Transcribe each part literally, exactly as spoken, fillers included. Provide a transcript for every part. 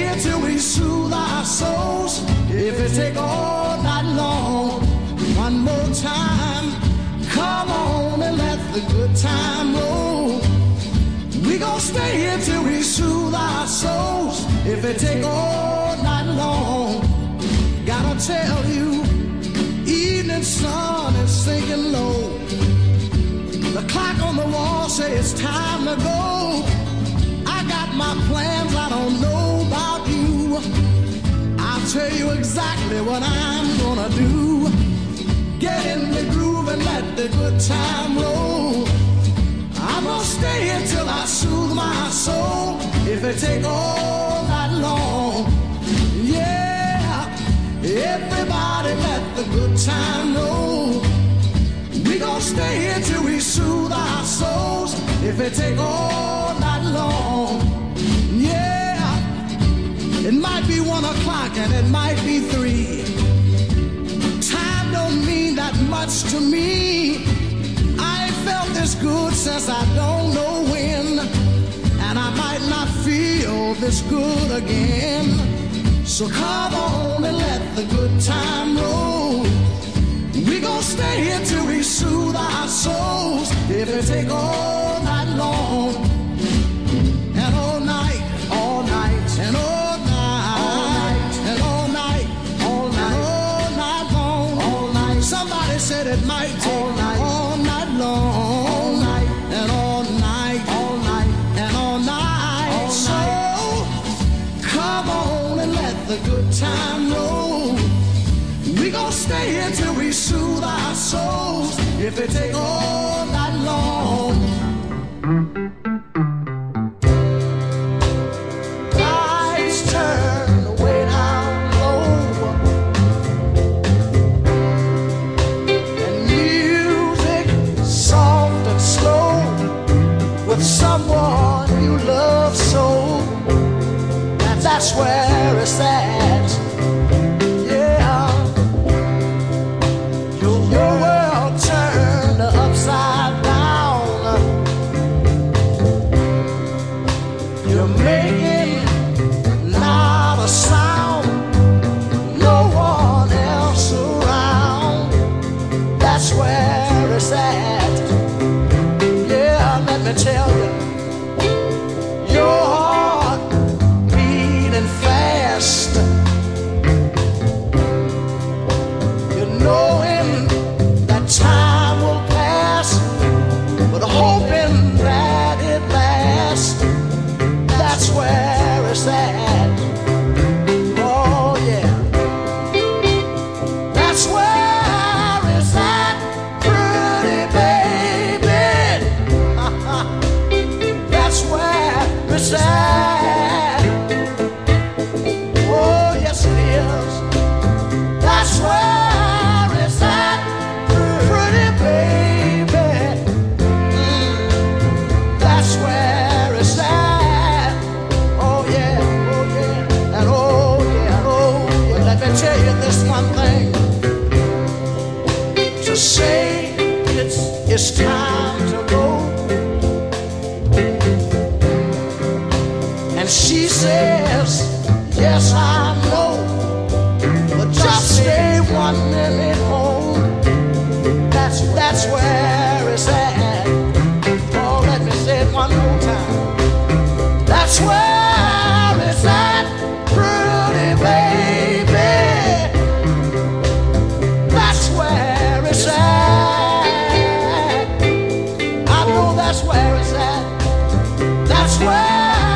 here till we soothe our souls. If it take all night long, one more time, come on and let the good time roll. We gon' stay here till we soothe our souls. If it take all night long, gotta tell you, evening sun is sinking low. The clock on the wall says it's time to go. I got my plans, I don't know about you. I'll tell you exactly what I'm gonna do. Get in the groove and let the good time roll. I'm gonna stay here till I soothe my soul. If it take all night long, yeah, everybody let the good time roll. We gon' stay here till we soothe our souls. If it take all night long, yeah, it might be one o'clock and it might be three. Time don't mean that much to me. I ain't felt this good since I don't know when, and I might not feel this good again. So come on and let the good time roll. We gon' stay here till we soothe our souls. If it take all night long, and all night, all night, and all night, and all night, all night, all night long, all night. Somebody said it might take all night, all night long, all night, and all night, all night, and all night. All so night. Come on and let the good time roll. We gon' stay here till we soothe our souls. If it take all night long. Lights turn way down low, and music soft and slow, with someone you love so. And that's where it's at. Tell you, your heart beating fast. You knowing that time will pass, but hoping that it lasts. That's where it's at. Oh yeah, that's where it's at, pretty baby. That's where it's at. Oh, yes it is. That's where it's at, pretty baby. Mm. That's where it's at. Oh yeah, oh yeah, and oh yeah, oh yeah. But let me tell you this one thing. To say it's it's time to go. And she says, yes, I know, but just stay one minute home. That's, that's where it's at. Oh, let me say it one more time. That's where it's at, pretty baby. That's where it's at. I know that's where it's at. That's where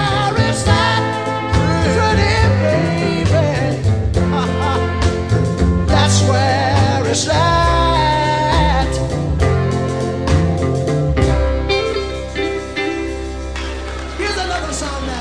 it's at. Here's another song now.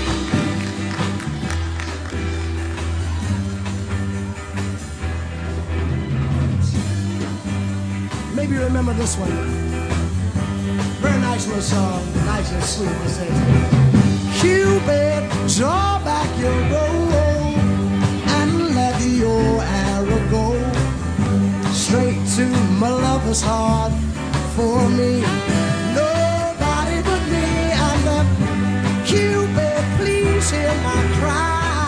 Maybe you remember this one. Very nice little song, nice and sweet. It says, Cupid, draw back your bow and let your arrow go straight to my lover's heart. For me, nobody but me. And uh, Cupid, please hear my cry.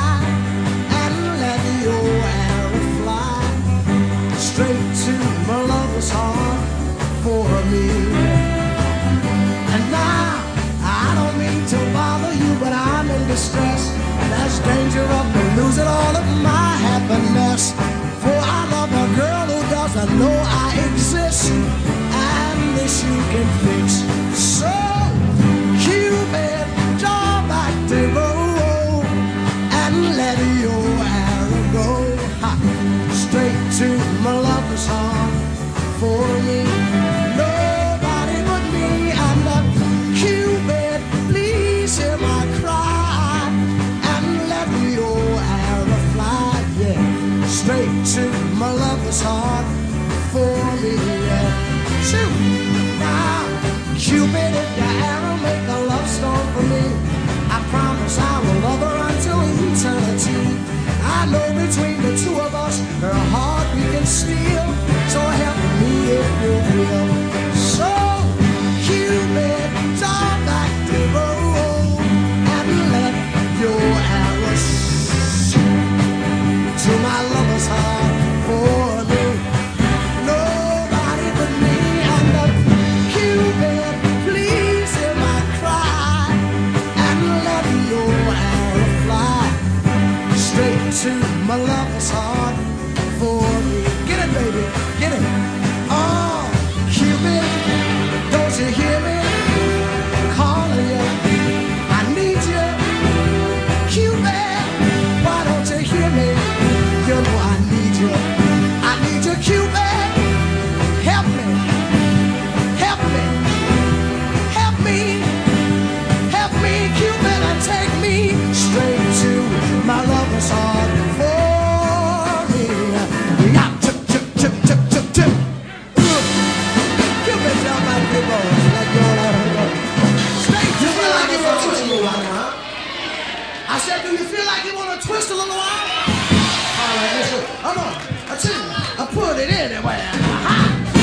losing all of my happiness. For I love a girl who doesn't know I exist, and this you can fix. So, Cupid, draw back the bow and let your arrow go ha, straight to my lover's heart. For me, nobody but me, and uh, Cupid, please hear my cry and let your arrow fly, yeah, straight to my lover's heart. For me, yeah. Shoot now, Cupid, if your arrow make a love storm for me, I promise I will love her until eternity. I know between the two of us, her heart we can steal. So help me if you will. So, Cupid, draw back the bow and let your arrow shoot to my lover's heart. For me, nobody but me, and uh, Cupid, please hear my cry and let your arrow fly straight to my lover's heart. For me, get it, baby, get it. Oh, Cupid, don't you hear me calling you? I need you, Cupid. Why don't you hear me? You know I need you. I need you, Cupid. Help me, help me, help me, help me, Cupid, and take me straight to my lover's heart. For me, yeah, tip, tip, tip, tip, tip, tip. Cupid, jump out the boat, let go, let her go. Straight to my lover's heart. Twist a little while now. I said, do you feel like you want to twist a little while? All right, listen. Come on, I tell you, I put it anywhere. Ha!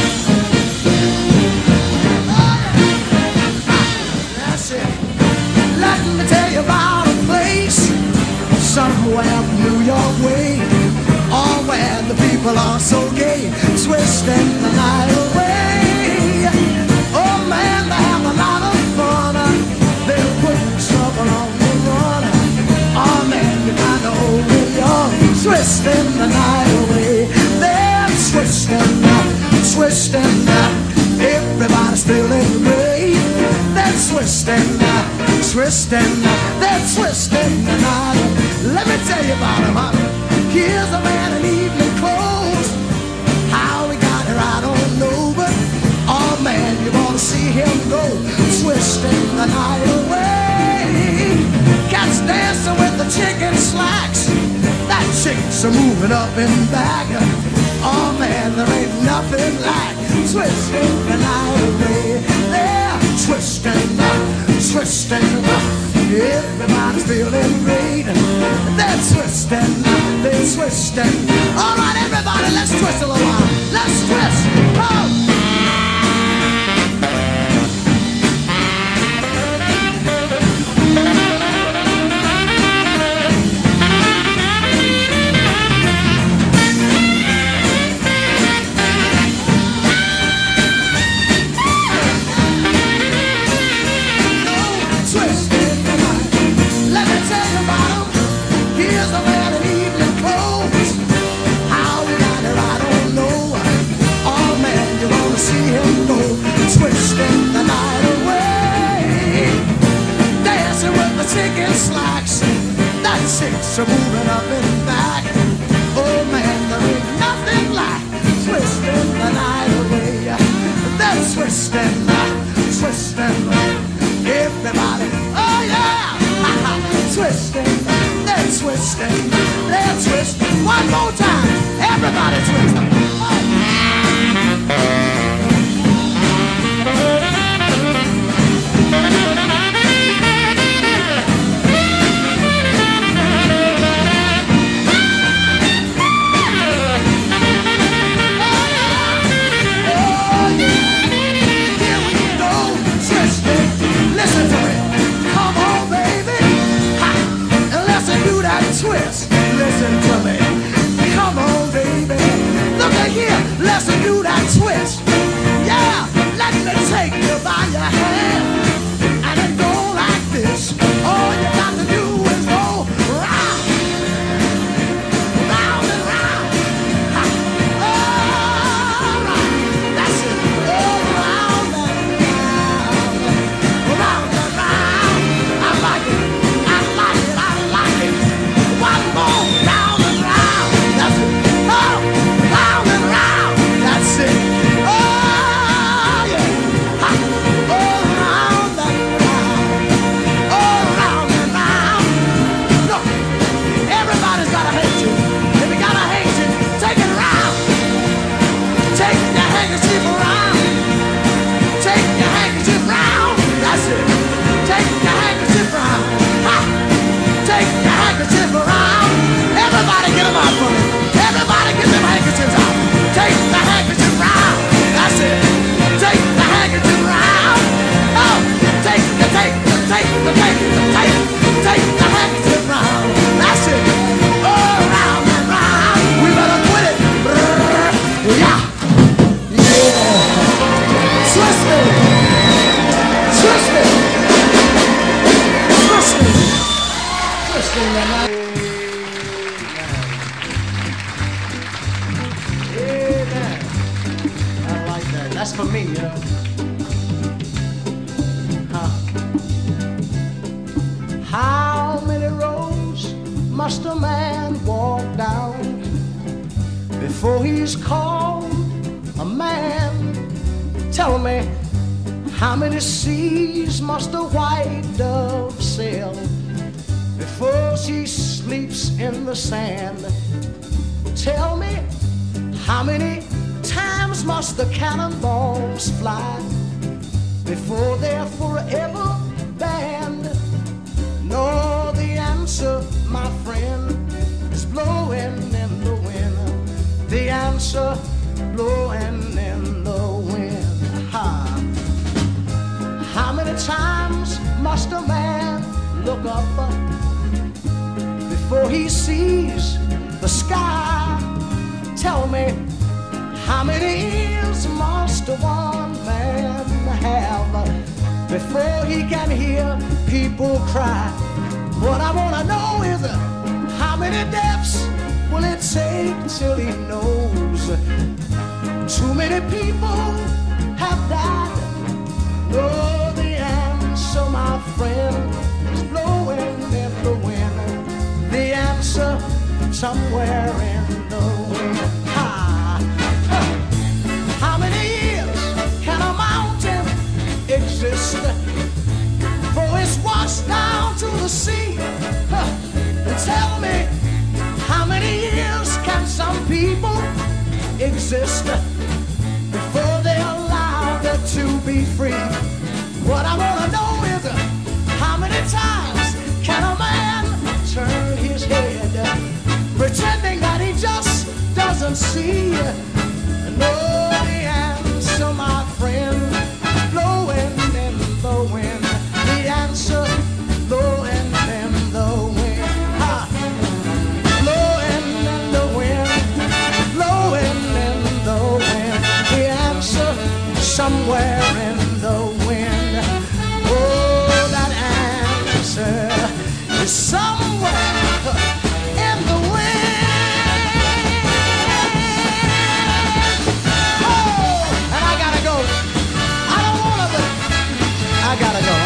That's it. Let me tell you about a place somewhere New York way, all where the people are so gay, twisting the night away. Oh man, they have a lot of fun. They're putting trouble on the run. Oh man, you kinda old and young, twisting the night away. They're twisting, twisting. Everybody's feeling great. They're twisting, twisting. They're twisting the night. Let me tell you about him, huh? Here's a man in evening clothes. How he got here, I don't know, but oh man, you wanna see him go, twisting the night away. Cats dancing with the chicken slacks. That chicks are moving up and back. Oh man, there ain't nothing like twisting the night away. They're twisting, twisting. Everybody's feeling great. They're twisting, they're twisting. All right, everybody, let's twist a little while. Let's twist. Oh! Six are moving up and back. Oh man, there ain't nothing like twisting the night away. They're twisting, twisting. Everybody, oh yeah, twisting. They're twisting, they're twisting. One more time, everybody twisting. Oh. Twist, listen to me. Come on, baby. Look at here, let's do that twist. Yeah, let me take you by your hand and then go like this. All you got to do is go rock, me. Huh. How many roads must a man walk down before he's called a man? Tell me, how many seas must a white dove sail before she sleeps in the sand? Tell me, how many times must the cannonballs fly before they're forever banned? No, the answer, my friend, is blowing in the wind. The answer, blowing in the wind. Ha. How many times must a man look up before he sees the sky? Tell me, how many ears must one man have before he can hear people cry? What I want to know is how many deaths will it take till he knows too many people have died? No, the answer, my friend, is blowing in the wind. The answer, somewhere in the wind. Ha. How many years can a mountain exist before it's washed down to the sea? Huh. Tell me, how many years can some people exist before they're allowed to be free? What I want to know is how many times can a man turn his head pretending that he just doesn't see? No, the answer, my friend, blowing in the wind. The answer, blowing in the wind. Ha. Blowing in the wind, blowing in the wind. The answer, somewhere in the wind. Oh, that answer is somewhere in the wind. I gotta go.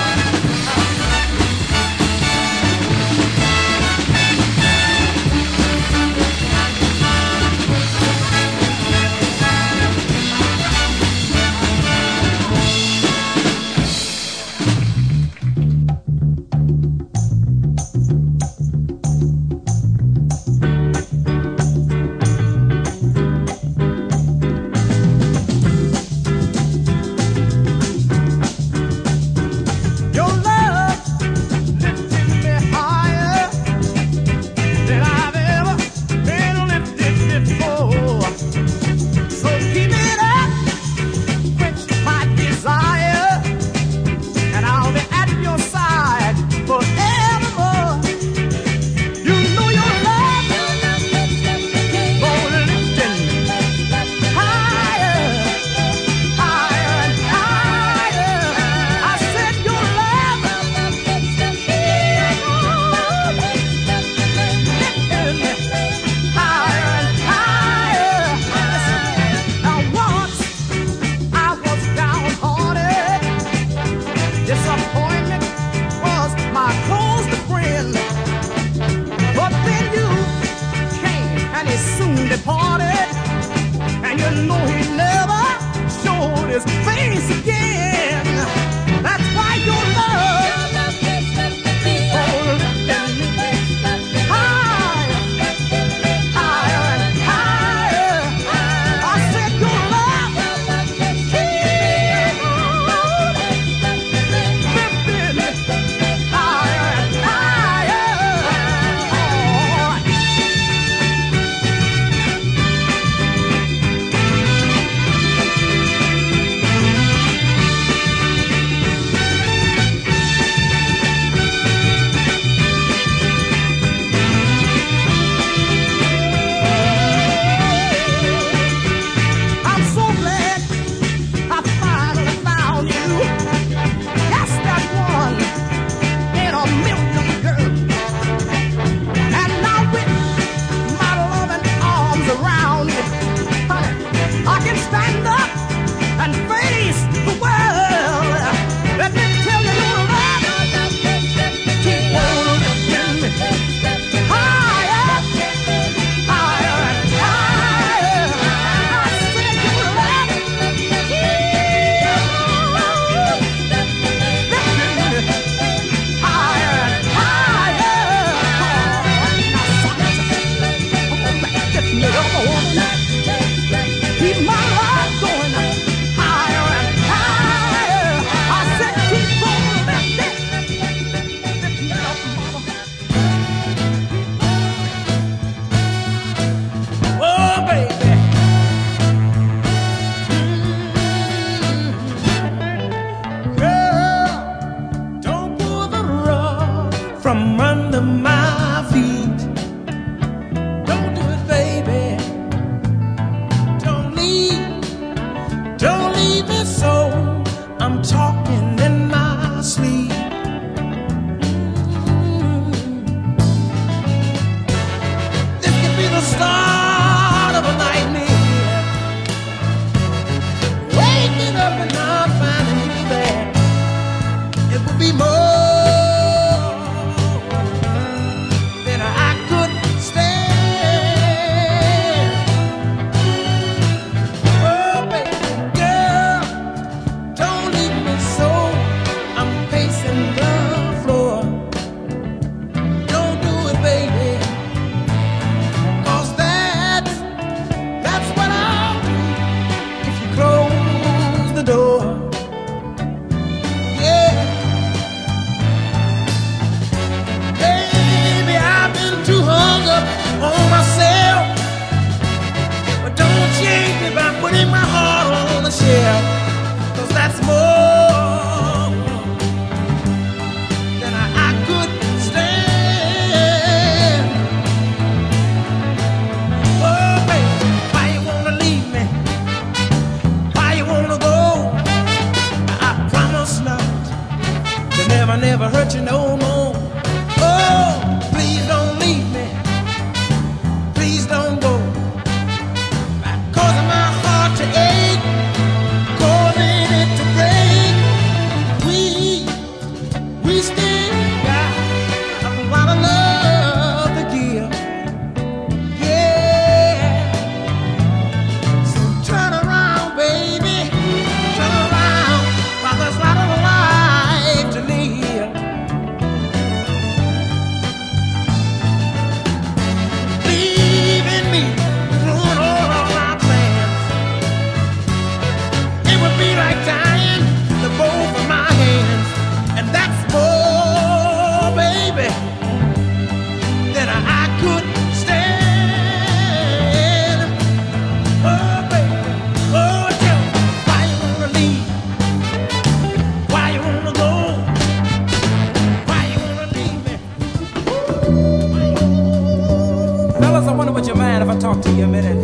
talk to you a minute.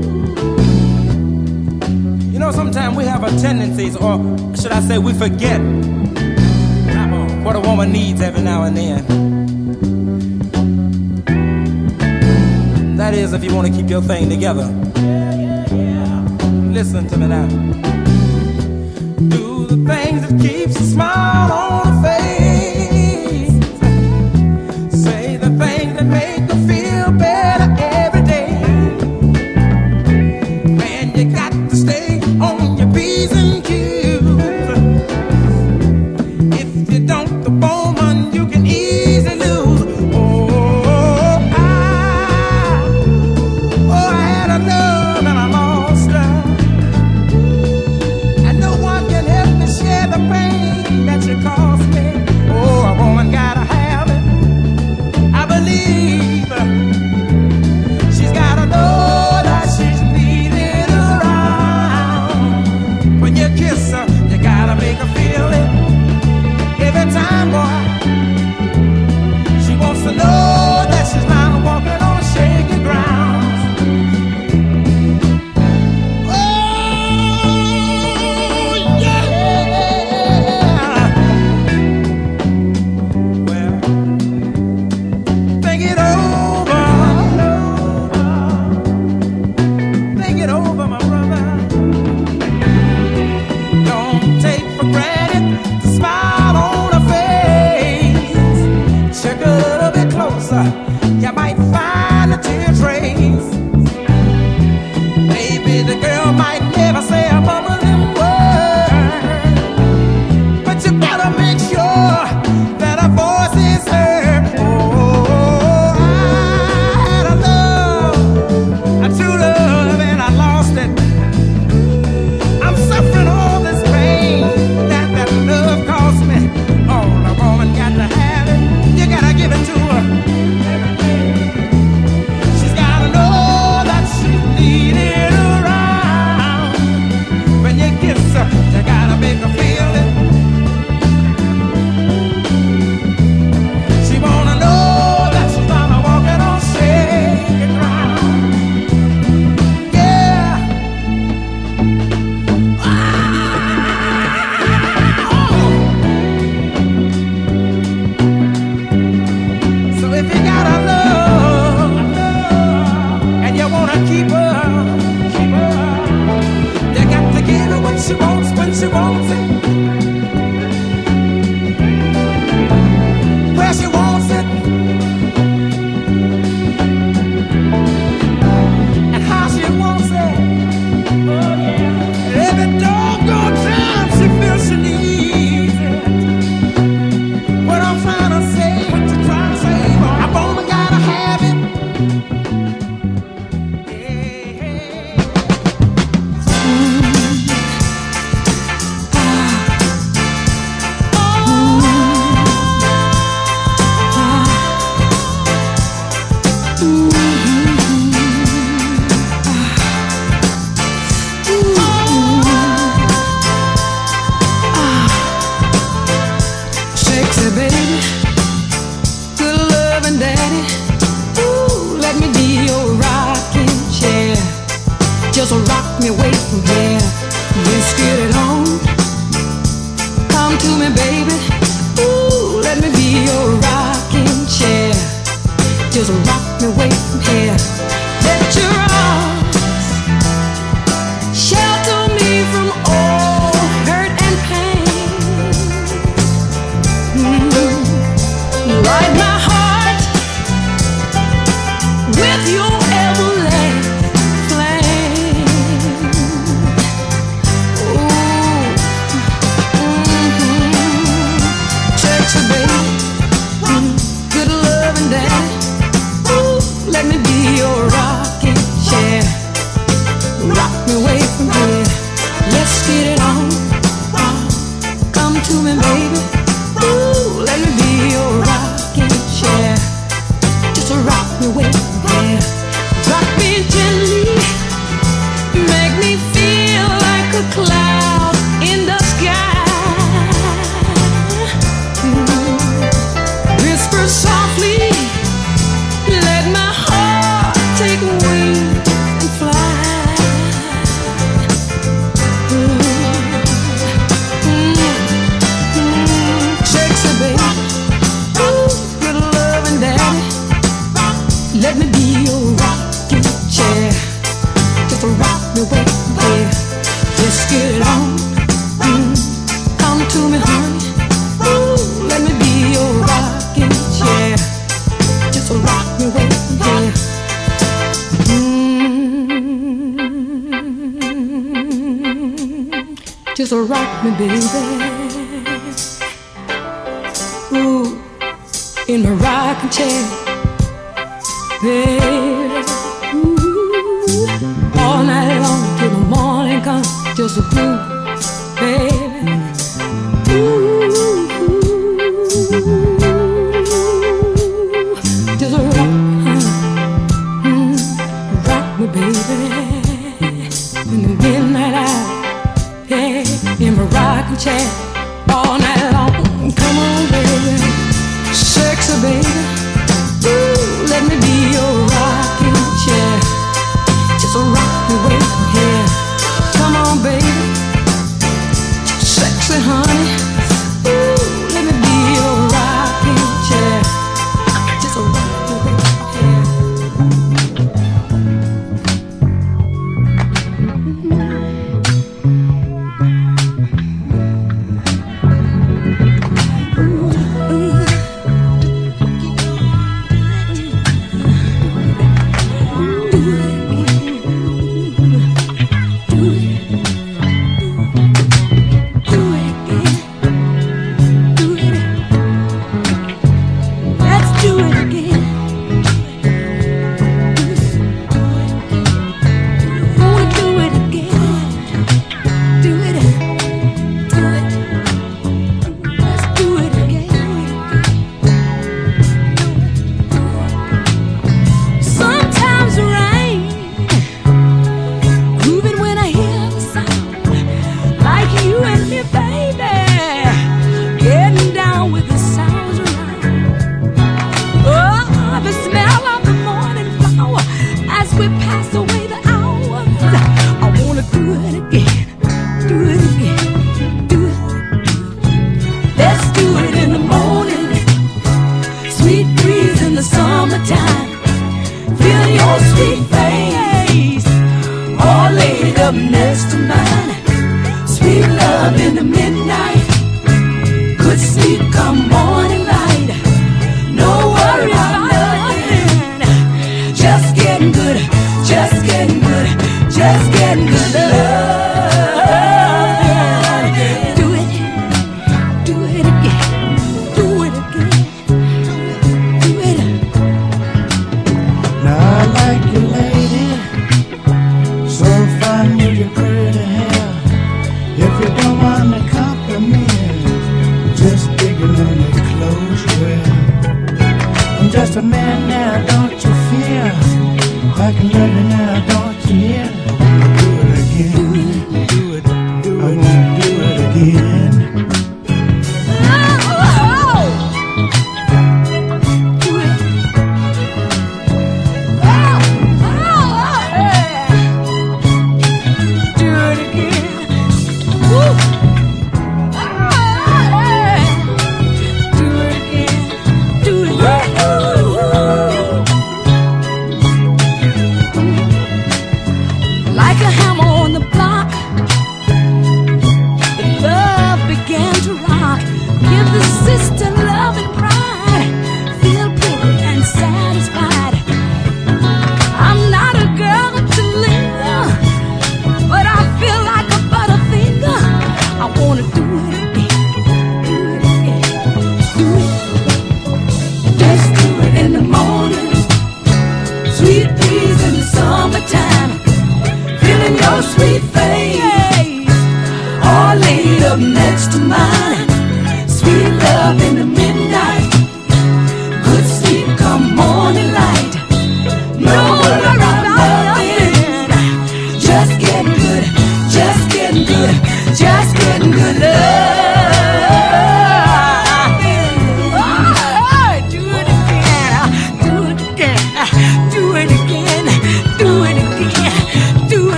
You know, sometimes we have a tendency, or should I say we forget what a woman needs every now and then. That is, if you want to keep your thing together. Listen to me now. Do the things that keeps a smile on her face. Say the things that make her feel better every day. Man, you got to stay on your P's and Q's. If you don't, the woman you can easily lose. Oh, I, oh, I had a love and I lost her. And no one can help me share the pain that you caused me. Oh, a woman gotta have it, I believe. She's gotta know that she's needed around. When you kiss her, you gotta make her feel it. Every time, boy, she wants to know that she's not walking on shaky ground. Oh, yeah. Well, think it over. Think it over, my brother. Don't take for granted the smile on her face. Check a little bit closer, you might find a tear trace. Maybe the girl might never say a mumbling word, but you gotta make sure that her voice is heard. Oh, I had a love, a true love, and I lost it. I'm suffering all this pain that that love cost me. Oh, the woman got to have it. You gotta give it to her. She's gotta know that she's needed around. When you kiss her, you gotta make her feel it. She wanna know that she's not walking on shaky ground. Yeah. So if you got a love and you wanna keep her, keep her, you got to give her what she wants when she wants it, where she wants it, and how she wants it. Oh yeah. Every doggone time she feels she needs it. What I'm trying to say, what you trying to say, boy, I've only gotta have it. Yeah. Sexy baby, good loving daddy. Ooh, let me be your rocking chair. Just rock me away from here. Let's get it on. Come to me, baby. Ooh, let me be your rocking chair. Just rock me away from here. Let your arms shelter me from all hurt and pain. Light my heart with your everlasting flame. Ooh, mm-hmm. Sexy baby, mm, good loving daddy. Ooh, let me be your rocking chair. Rock me away from here. Let's get it on. Come to me, baby. Ooh, let me be your rocking chair. Just rock me away from here. Rock me gently. Make me feel like a cloud in the sky. Mm. Whisper softly. Let my heart take wing be your rocking chair. Just rock me way there. Let's get it on. Mm. Come to me, honey. Ooh, let me be your rocking chair. Just rock me way there. Mm. Just rock me, baby. Ooh, in my rocking chair, baby. Ooh, all night long till the morning comes, just a groove, baby. Ooh, just a rock, mm, rock me, baby. In the midnight hour, yeah, in my rocking chair, all night long. Come on, baby, sexy baby. Ooh, let me be your rocking chair. Just rock me way here. Come on, baby, sexy honey. Ooh, let me be your rocking chair. Just rock me way here.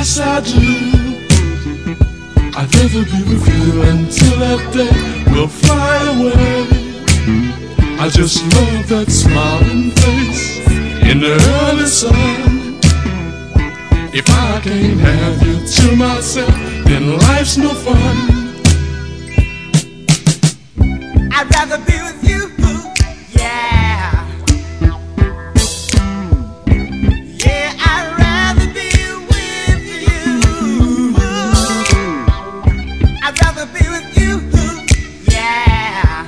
yes I do. I'd rather be with you until that day will fly away. I just love that smiling face in the early sun. If I can't have you to myself, then life's no fun. I'd rather be with you, yeah. Yeah, I'd rather be with you. I'd rather be with you, yeah.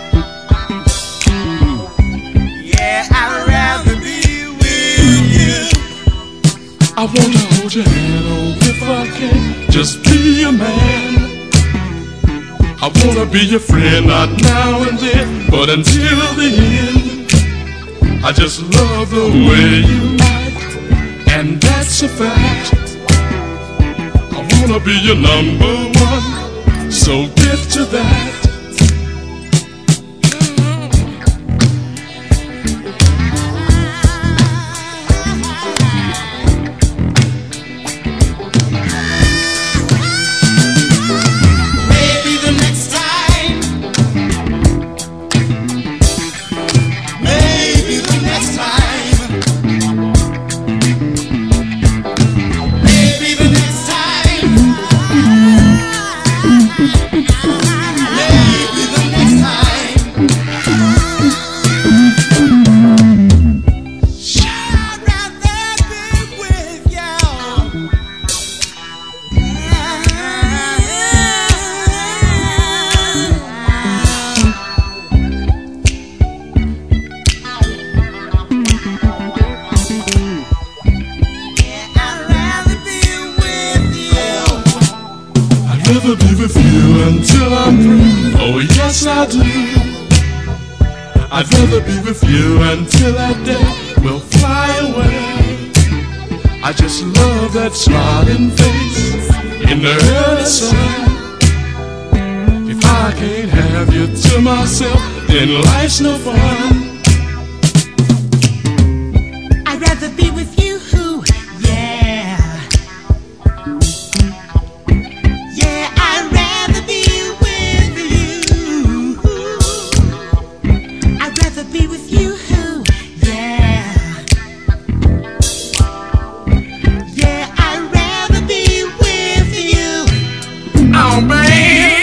Yeah, I'd rather be with you. I want to hold your hand, oh, if I can, just be a man. I wanna be your friend, not now and then, but until the end. I just love the way you act, and that's a fact. I wanna be your number one, so get to that. I'd rather be with you until that day will fly away. I just love that smiling face in the early sun. If I can't have you to myself, then life's no fun. I'd rather be with you, yeah. Yeah, I'd rather be with you. I'd rather be with you, yeah. Yeah, I'd rather be with you. Oh, man.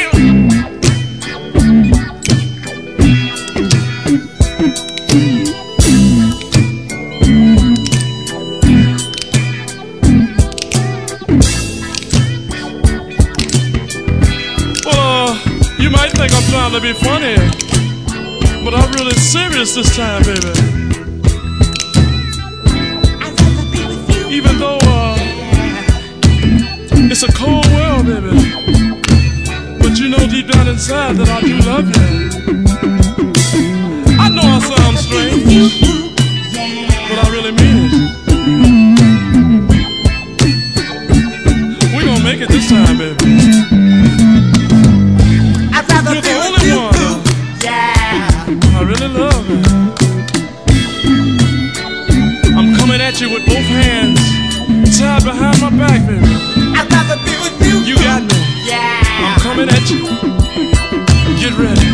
Think I'm trying to be funny, but I'm really serious this time, baby. Even though uh, it's a cold world, baby, but you know deep down inside that I do love you. I know I sound strange, but I really mean it. We're gonna make it this time, baby. You're the only one, yeah. I really love you. I'm coming at you with both hands tied behind my back, baby. I'd rather be with you. You got me. Yeah. I'm coming at you. Get ready.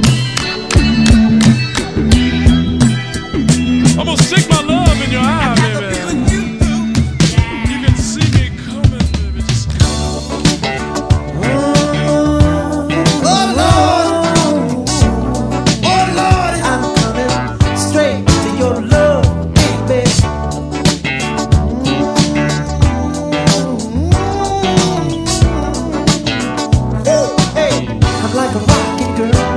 I'm gonna stick my love in your eye, baby. You can see me coming, baby. Just like a rocket girl.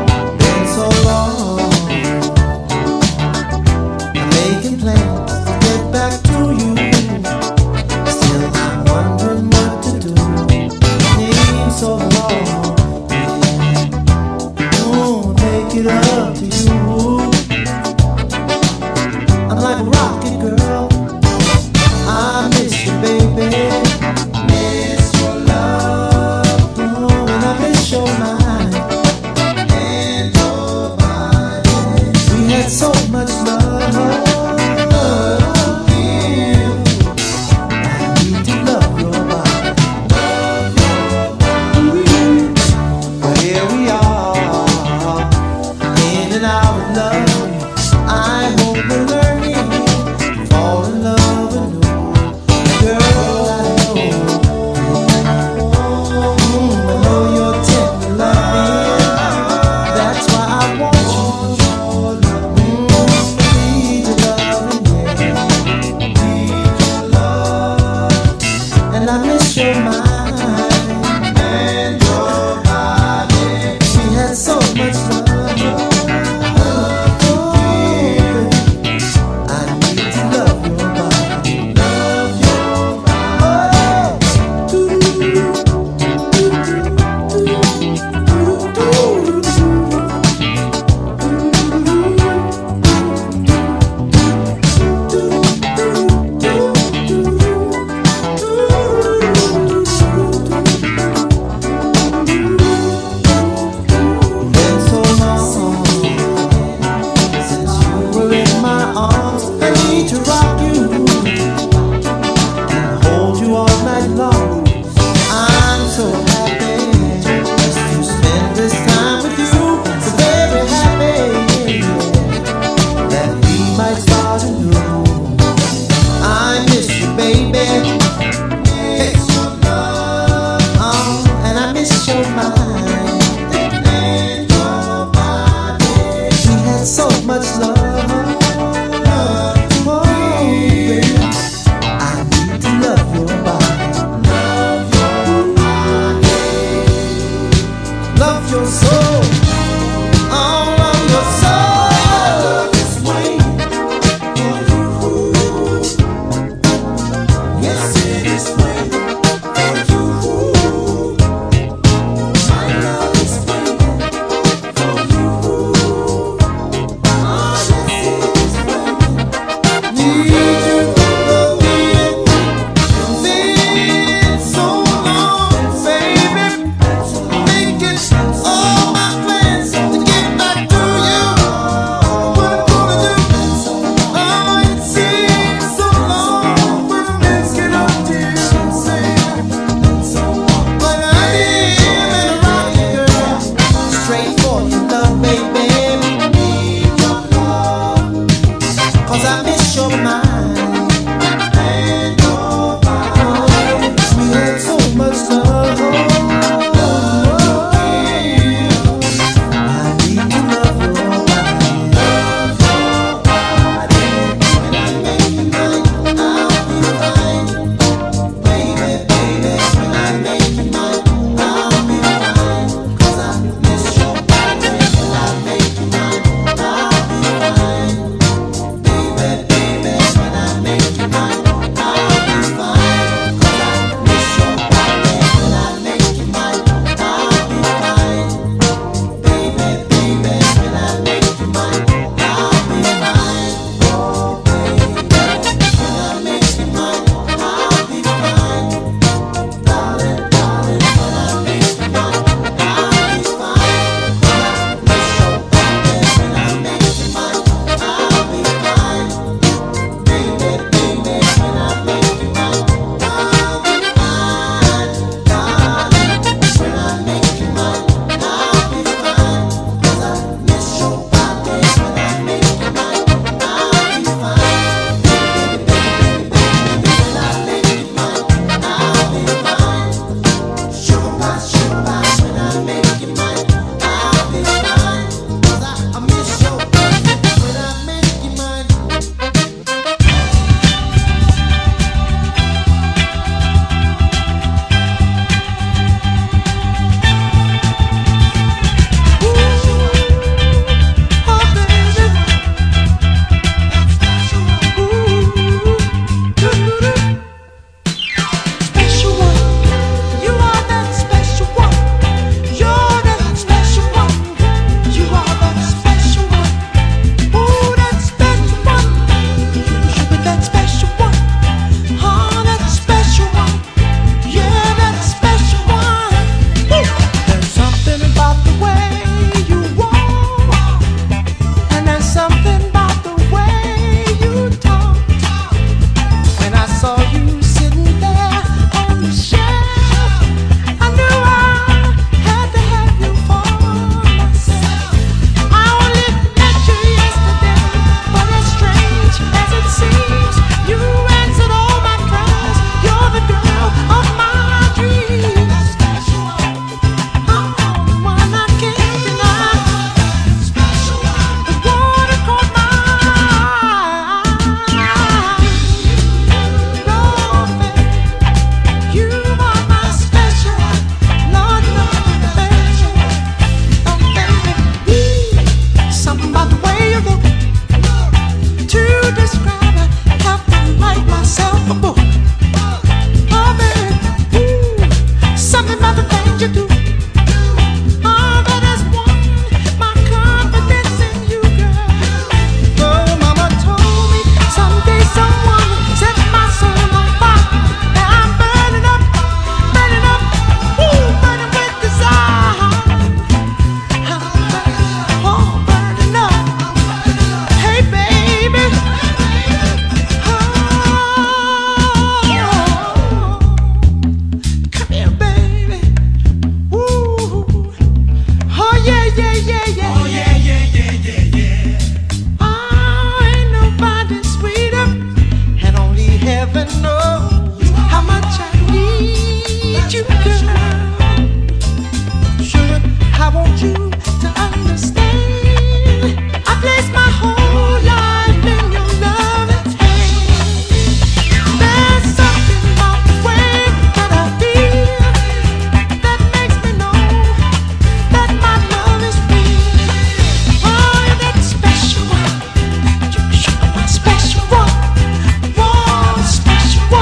Special one.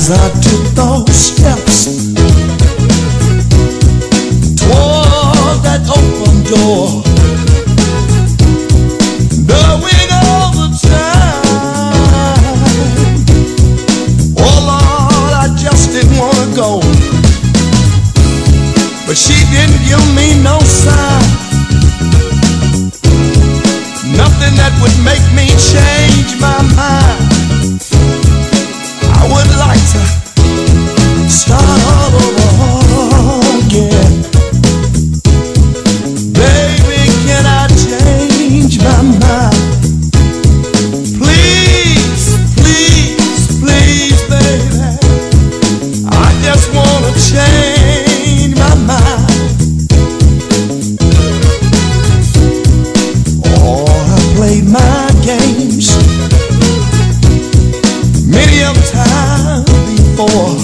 As I took those steps toward that open door, knowing all the time, oh Lord, I just didn't want to go. But she didn't give me no sign, nothing that would make me change my mind. I would like to start all over again. Baby, can I change my mind? Please, please, please, baby, I just want to change my mind. Oh, I played my games many of times before,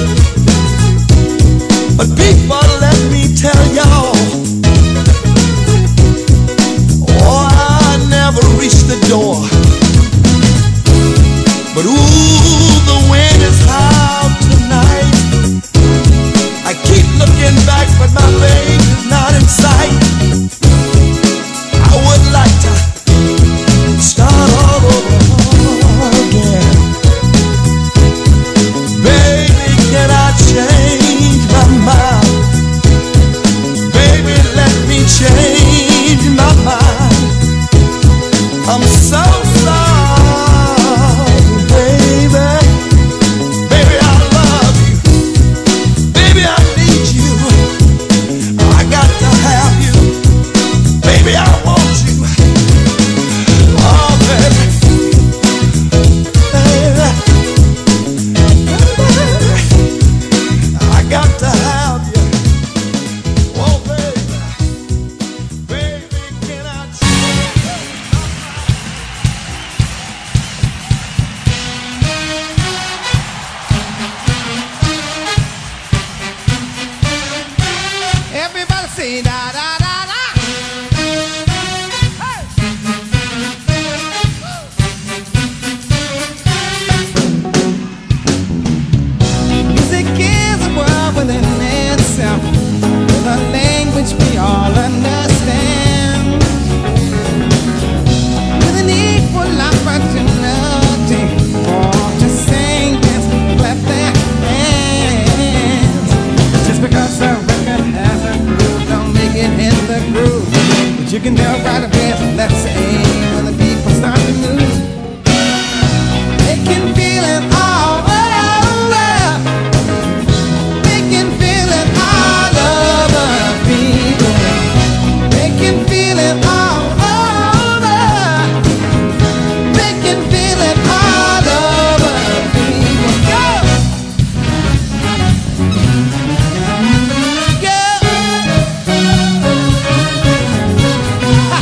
but people, let me tell y'all, oh, I never reached the door. But ooh, the wind is out tonight. I keep looking back, but my baby's not in sight. I would like to start all over again. Baby, can I change my mind? Baby, let me change my mind. I'm so sorry, baby. Baby, I love you. Baby, I need you. I got to have you. Baby, I want you. Oh, baby. Baby. I got to have you. Oh, baby. Baby, can I Everybody say da da da da. Hey. Music is a world within itself, with a language we all understand, with an equal opportunity for to sing, dance, clap their hands. Just because the record has a groove, don't make it hit the groove. But you can tell right away, let's say, when the people start to move. They can feel it all over. They can feel it all over, people. They can feel it all over. They can feel it all over, people. Go! Go!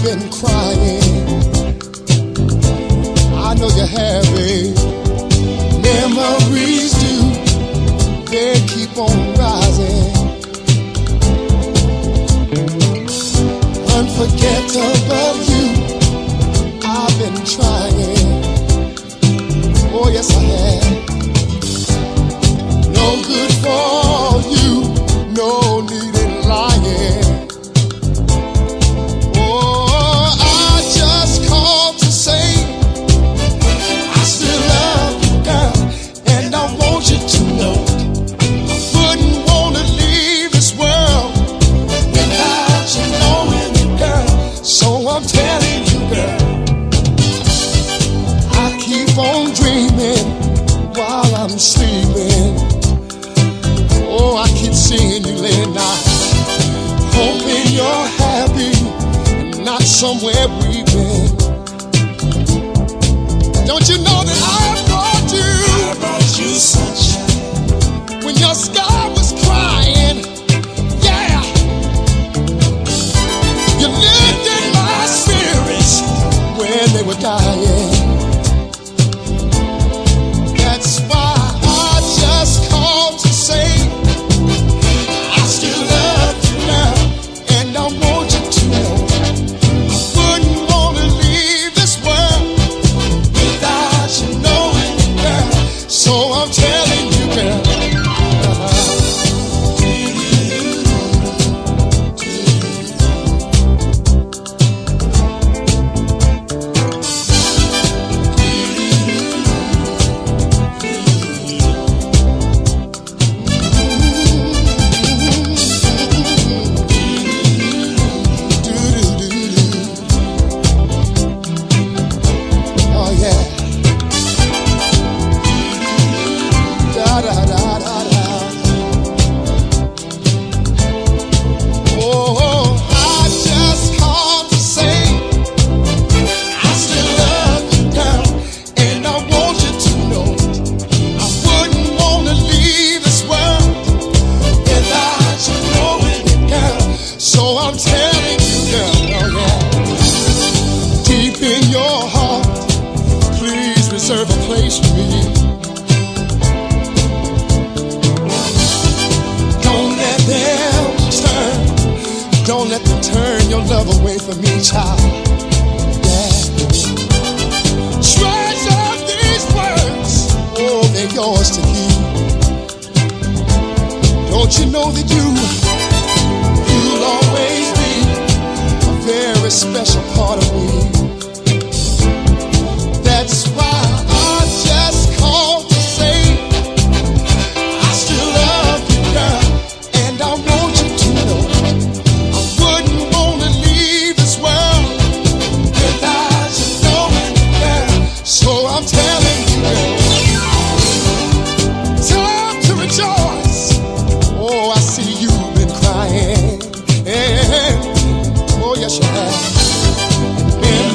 been crying. I know you have, babe. Memories do, they keep on rising. Unforgettable you, I've been trying. Oh yes I have. No good for you, no need in lying. Oh, I just called to say I still love you, girl, and I want you to know I wouldn't want to leave this world without you knowing it, girl. So I'm telling you, girl, I keep on dreaming while I'm sleeping. Oh, I keep seeing you late night, hoping you're happy and not somewhere weeping. Don't you know that I brought you? I brought you sunshine when your sky was crying. Yeah, you lived in my spirits when they were dying. That's why I just called to say I still love you now, and I want you to know I wouldn't want to leave this world without you knowing it, girl. So I'm telling you, girl. Oh yeah. Da da da da da. Oh, I just called to say I still love you, girl, and I want you to know I wouldn't want to leave this world without you knowing it, girl. So I'm telling you, girl, oh yeah, deep in your heart, please reserve a place for me. Don't let them turn, don't let them turn your love away from me, child. Yeah. Treasure these words, oh, they're yours to keep. Don't you know that you, you'll always be a very special part of me. That's why I just called to say I still love you, girl, and I want you to know I wouldn't want to leave this world without you knowing it, girl. So I'm telling you, girl, time to rejoice. Oh, I see you've been crying. Oh, yes you have.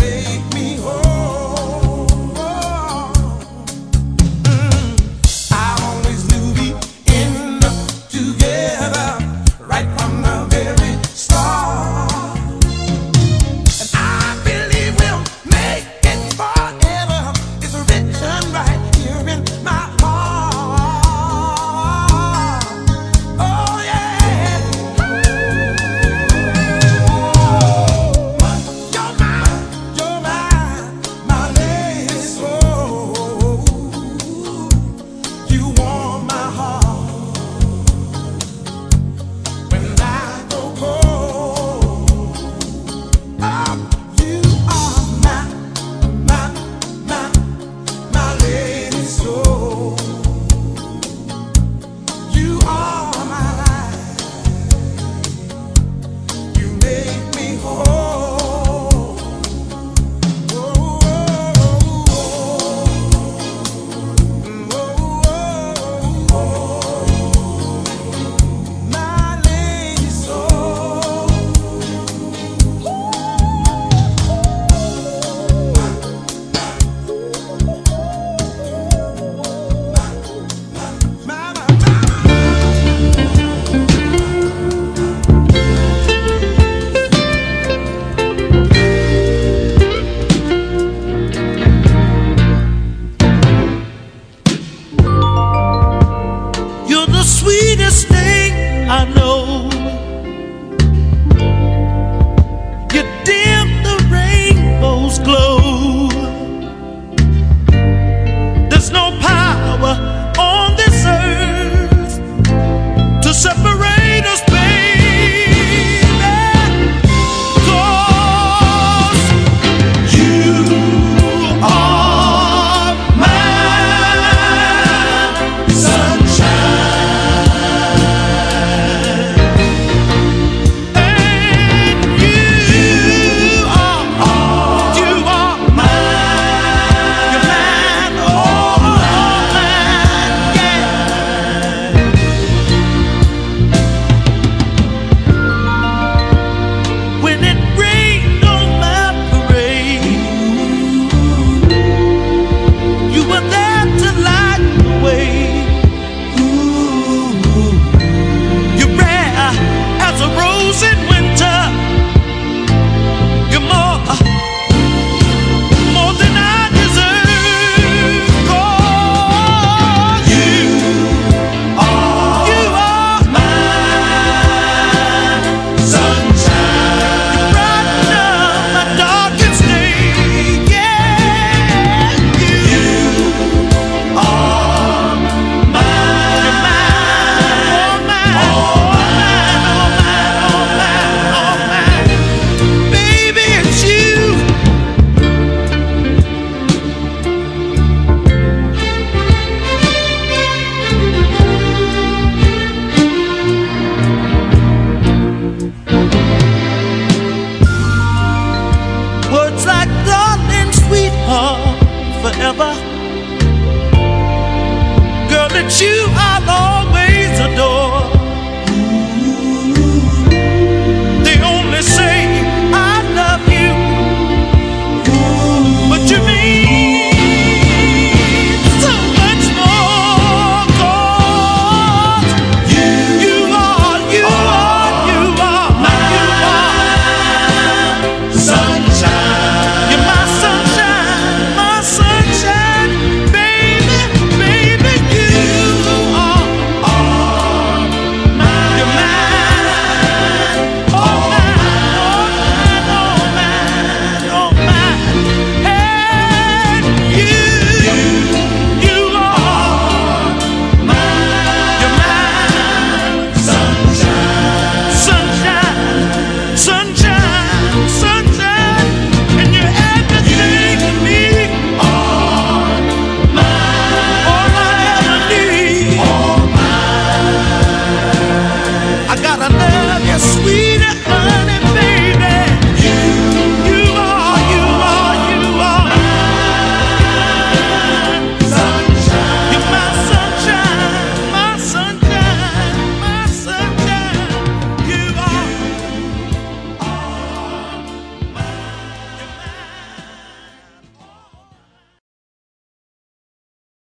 that you